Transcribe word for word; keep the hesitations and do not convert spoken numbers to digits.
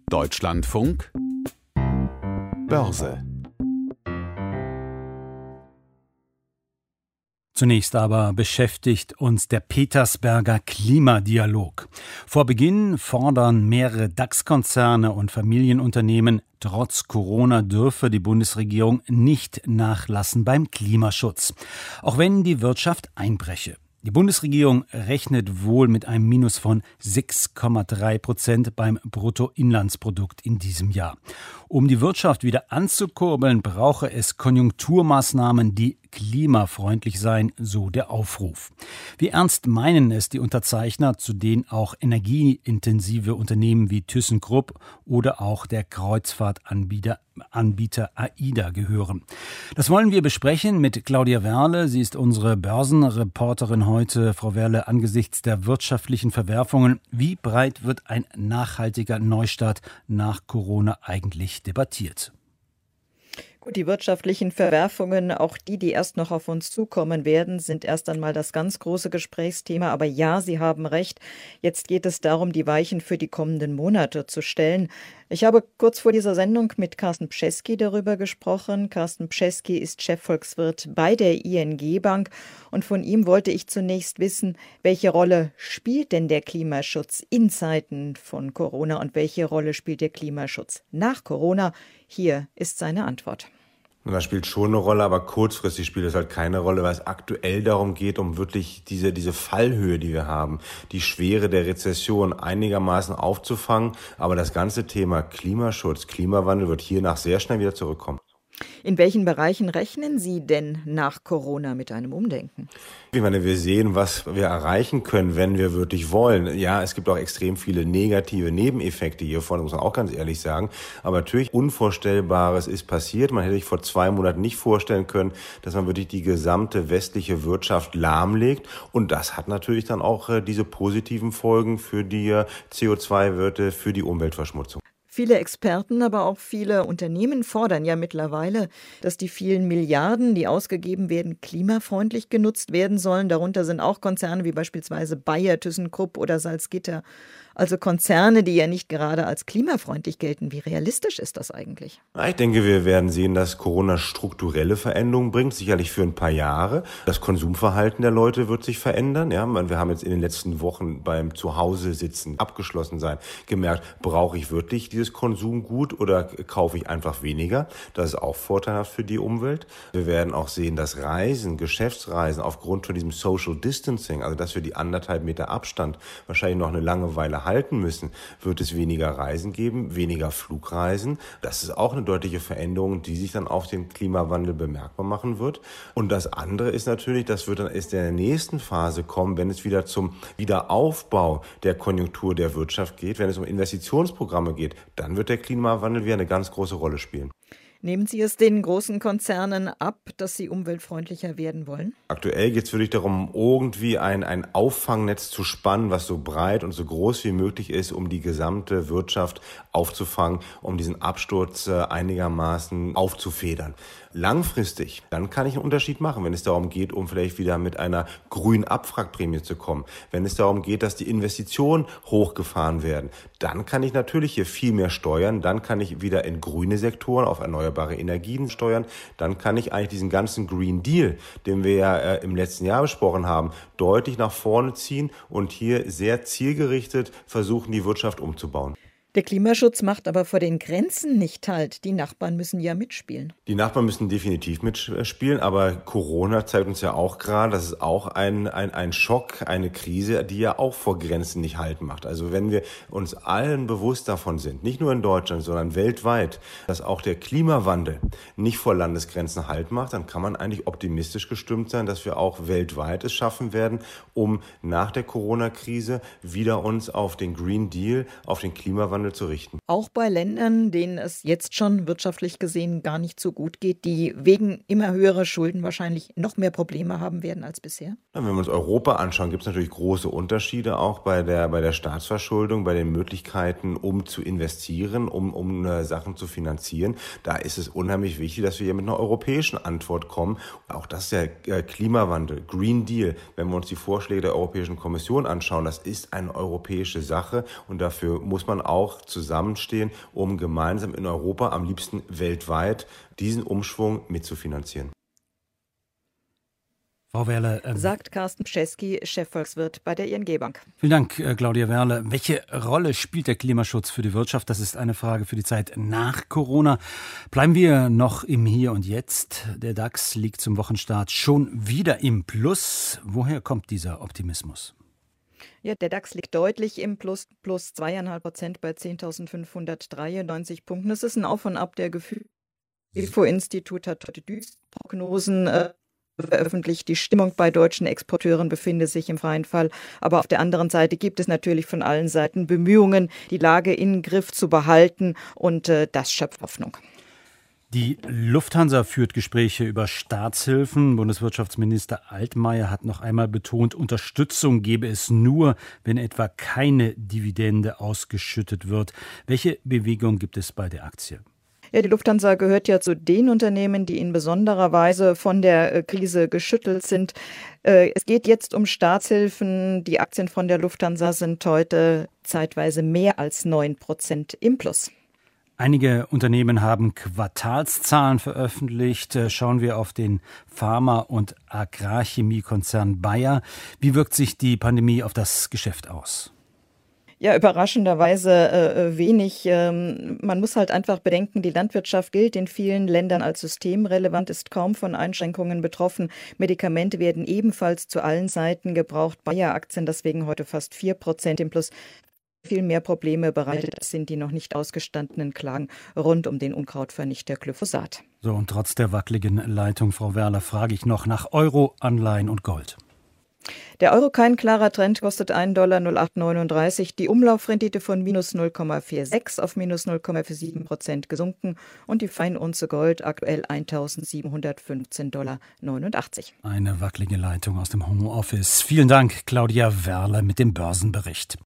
Deutschlandfunk Börse. Zunächst aber beschäftigt uns der Petersberger Klimadialog. Vor Beginn fordern mehrere DAX-Konzerne und Familienunternehmen, trotz Corona dürfe die Bundesregierung nicht nachlassen beim Klimaschutz, auch wenn die Wirtschaft einbreche. Die Bundesregierung rechnet wohl mit einem Minus von sechs Komma drei Prozent beim Bruttoinlandsprodukt in diesem Jahr. Um die Wirtschaft wieder anzukurbeln, brauche es Konjunkturmaßnahmen, die klimafreundlich seien, so der Aufruf. Wie ernst meinen es die Unterzeichner, zu denen auch energieintensive Unternehmen wie ThyssenKrupp oder auch der Kreuzfahrtanbieter Anbieter AIDA gehören? Das wollen wir besprechen mit Claudia Werle. Sie ist unsere Börsenreporterin heute. Frau Werle, angesichts der wirtschaftlichen Verwerfungen, wie breit wird ein nachhaltiger Neustart nach Corona eigentlich debattiert? Gut, die wirtschaftlichen Verwerfungen, auch die, die erst noch auf uns zukommen werden, sind erst einmal das ganz große Gesprächsthema. Aber ja, Sie haben recht. Jetzt geht es darum, die Weichen für die kommenden Monate zu stellen. Ich habe kurz vor dieser Sendung mit Carsten Pschesky darüber gesprochen. Carsten Pschesky ist Chefvolkswirt bei der I N G Bank. Und von ihm wollte ich zunächst wissen, welche Rolle spielt denn der Klimaschutz in Zeiten von Corona und welche Rolle spielt der Klimaschutz nach Corona? Hier ist seine Antwort. Das spielt schon eine Rolle, aber kurzfristig spielt es halt keine Rolle, weil es aktuell darum geht, um wirklich diese, diese Fallhöhe, die wir haben, die Schwere der Rezession einigermaßen aufzufangen. Aber das ganze Thema Klimaschutz, Klimawandel wird hiernach sehr schnell wieder zurückkommen. In welchen Bereichen rechnen Sie denn nach Corona mit einem Umdenken? Ich meine, wir sehen, was wir erreichen können, wenn wir wirklich wollen. Ja, es gibt auch extrem viele negative Nebeneffekte hiervon, muss man auch ganz ehrlich sagen. Aber natürlich Unvorstellbares ist passiert. Man hätte sich vor zwei Monaten nicht vorstellen können, dass man wirklich die gesamte westliche Wirtschaft lahmlegt. Und das hat natürlich dann auch äh, diese positiven Folgen für die äh, C O zwei Werte, für die Umweltverschmutzung. Viele Experten, aber auch viele Unternehmen fordern ja mittlerweile, dass die vielen Milliarden, die ausgegeben werden, klimafreundlich genutzt werden sollen. Darunter sind auch Konzerne wie beispielsweise Bayer, ThyssenKrupp oder Salzgitter. Also Konzerne, die ja nicht gerade als klimafreundlich gelten. Wie realistisch ist das eigentlich? Ich denke, wir werden sehen, dass Corona strukturelle Veränderungen bringt, sicherlich für ein paar Jahre. Das Konsumverhalten der Leute wird sich verändern. Ja, wir haben jetzt in den letzten Wochen beim Zuhause-Sitzen, abgeschlossen sein, gemerkt, brauche ich wirklich dieses Konsumgut oder kaufe ich einfach weniger? Das ist auch vorteilhaft für die Umwelt. Wir werden auch sehen, dass Reisen, Geschäftsreisen aufgrund von diesem Social Distancing, also dass wir die anderthalb Meter Abstand wahrscheinlich noch eine lange Weile halten müssen, wird es weniger Reisen geben, weniger Flugreisen. Das ist auch eine deutliche Veränderung, die sich dann auf den Klimawandel bemerkbar machen wird. Und das andere ist natürlich, das wird dann erst in der nächsten Phase kommen, wenn es wieder zum Wiederaufbau der Konjunktur der Wirtschaft geht, wenn es um Investitionsprogramme geht, dann wird der Klimawandel wieder eine ganz große Rolle spielen. Nehmen Sie es den großen Konzernen ab, dass sie umweltfreundlicher werden wollen? Aktuell geht es wirklich darum, irgendwie ein, ein Auffangnetz zu spannen, was so breit und so groß wie möglich ist, um die gesamte Wirtschaft aufzufangen, um diesen Absturz äh, einigermaßen aufzufedern. Langfristig, dann kann ich einen Unterschied machen, wenn es darum geht, um vielleicht wieder mit einer grünen Abwrackprämie zu kommen. Wenn es darum geht, dass die Investitionen hochgefahren werden, dann kann ich natürlich hier viel mehr steuern. Dann kann ich wieder in grüne Sektoren, auf erneuerbare Energien steuern. Dann kann ich eigentlich diesen ganzen Green Deal, den wir ja äh, im letzten Jahr besprochen haben, deutlich nach vorne ziehen und hier sehr zielgerichtet versuchen, die Wirtschaft umzubauen. Der Klimaschutz macht aber vor den Grenzen nicht Halt. Die Nachbarn müssen ja mitspielen. Die Nachbarn müssen definitiv mitspielen, aber Corona zeigt uns ja auch gerade, dass es auch ein, ein, ein Schock, eine Krise, die ja auch vor Grenzen nicht Halt macht. Also wenn wir uns allen bewusst davon sind, nicht nur in Deutschland, sondern weltweit, dass auch der Klimawandel nicht vor Landesgrenzen Halt macht, dann kann man eigentlich optimistisch gestimmt sein, dass wir auch weltweit es schaffen werden, um nach der Corona-Krise wieder uns auf den Green Deal, auf den Klimawandel zu richten. Auch bei Ländern, denen es jetzt schon wirtschaftlich gesehen gar nicht so gut geht, die wegen immer höherer Schulden wahrscheinlich noch mehr Probleme haben werden als bisher? Wenn wir uns Europa anschauen, gibt es natürlich große Unterschiede auch bei der, bei der Staatsverschuldung, bei den Möglichkeiten, um zu investieren, um, um äh, Sachen zu finanzieren. Da ist es unheimlich wichtig, dass wir hier mit einer europäischen Antwort kommen. Auch das ist der äh, Klimawandel, Green Deal. Wenn wir uns die Vorschläge der Europäischen Kommission anschauen, das ist eine europäische Sache und dafür muss man auch auch zusammenstehen, um gemeinsam in Europa, am liebsten weltweit, diesen Umschwung mitzufinanzieren. Frau Werle, äh, sagt Carsten Pschesky, Chefvolkswirt bei der I N G-Bank. Vielen Dank, äh, Claudia Werle. Welche Rolle spielt der Klimaschutz für die Wirtschaft? Das ist eine Frage für die Zeit nach Corona. Bleiben wir noch im Hier und Jetzt. Der DAX liegt zum Wochenstart schon wieder im Plus. Woher kommt dieser Optimismus? Ja, der DAX liegt deutlich im Plus, plus zweieinhalb Prozent bei zehntausendfünfhundertdreiundneunzig Punkten. Das ist ein Auf und Ab der Gefühle. Das Ifo-Institut hat heute düstere Prognosen äh, veröffentlicht. Die Stimmung bei deutschen Exporteuren befindet sich im freien Fall. Aber auf der anderen Seite gibt es natürlich von allen Seiten Bemühungen, die Lage in Griff zu behalten. Und äh, das schöpft Hoffnung. Die Lufthansa führt Gespräche über Staatshilfen. Bundeswirtschaftsminister Altmaier hat noch einmal betont, Unterstützung gebe es nur, wenn etwa keine Dividende ausgeschüttet wird. Welche Bewegung gibt es bei der Aktie? Ja, die Lufthansa gehört ja zu den Unternehmen, die in besonderer Weise von der Krise geschüttelt sind. Es geht jetzt um Staatshilfen. Die Aktien von der Lufthansa sind heute zeitweise mehr als neun Prozent im Plus. Einige Unternehmen haben Quartalszahlen veröffentlicht. Schauen wir auf den Pharma- und Agrarchemiekonzern Bayer. Wie wirkt sich die Pandemie auf das Geschäft aus? Ja, überraschenderweise äh, wenig. Ähm, man muss halt einfach bedenken, die Landwirtschaft gilt in vielen Ländern als systemrelevant, ist kaum von Einschränkungen betroffen. Medikamente werden ebenfalls zu allen Seiten gebraucht. Bayer-Aktien deswegen heute fast vier Prozent im Plus. Viel mehr Probleme bereitet sind die noch nicht ausgestandenen Klagen rund um den Unkrautvernichter Glyphosat. So, und trotz der wackeligen Leitung, Frau Werle, frage ich noch nach Euro, Anleihen und Gold. Der Euro kein klarer Trend, kostet ein Dollar null Komma acht neununddreißig. Die Umlaufrendite von minus null Komma sechsundvierzig auf minus null Komma siebenundvierzig Prozent gesunken und die Feinunze Gold aktuell eintausendsiebenhundertfünfzehn Dollar neunundachtzig. Eine wackelige Leitung aus dem Homeoffice. Vielen Dank, Claudia Werle mit dem Börsenbericht.